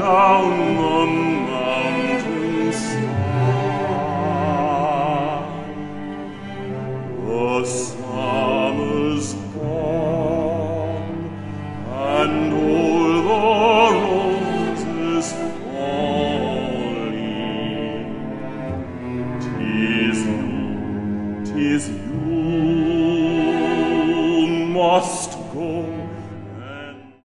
down the mountainside. The summer's gone, and all the roses falling. 'Tis you must